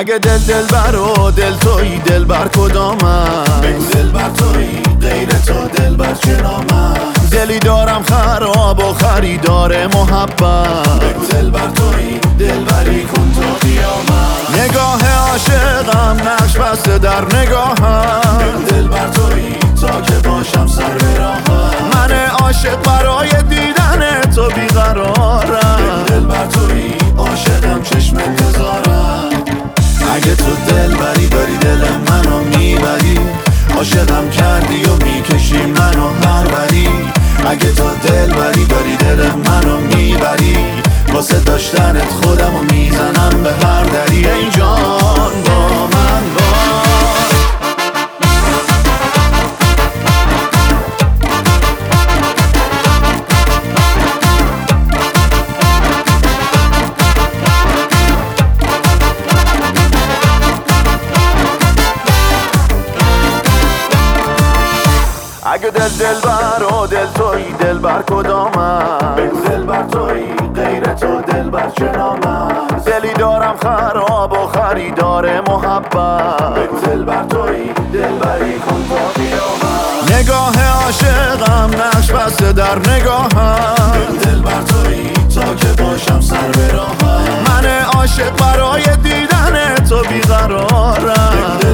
اگه دل بر و دل تویی دل بر کدامم؟ بگو دل بر تویی غیر تو دل بر چه نامم؟ دلی دارم خراب و خریدار محبت. بگو دل بر تویی دلبری کن تا قیامت. نگاه عاشقم نقش بسته در نگاهم. بگو دل بر تویی تا که باشم سر به راهم. من عاشق برای دیدن تو بیقرارم. بگو دل بر تویی عاشقم چشم انتظارم. اگه تو دل بری داری دل منو میبری، عاشقم کردی و میکشی منو هر بری. اگه تو دل بری داری دل منو میبری، واسه داشتنت خودمو میزنم به هر دری. ای جان با من باش. اگه دل بر و دل تویی دل بر کدامم؟ بگو دل بر تویی غیر تو دل بر چه نامم؟ دلی دارم خراب و خریدار محبت. بگو دل بر تویی دلبری کن تا قیامت. نگاه عاشقم نقش بسته در نگاهم. بگو دل بر تویی تا که باشم سر به راهم. من عاشق برای دیدن تو بیقرارم.